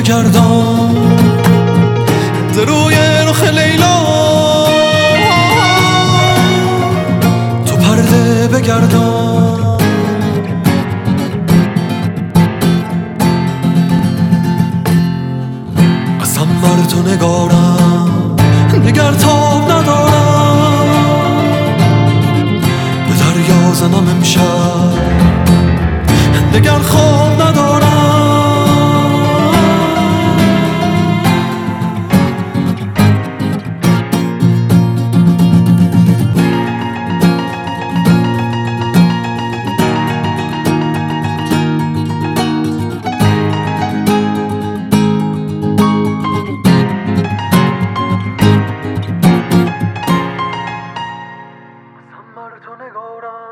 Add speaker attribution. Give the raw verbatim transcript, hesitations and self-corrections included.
Speaker 1: بگردان ز روی رخ لیلا، تو پرده بگردان. اصلا بر تو نگارم نگر تاب ندارم، به دریا زنم امشب نگر خواب ندارم. بر تو نگارم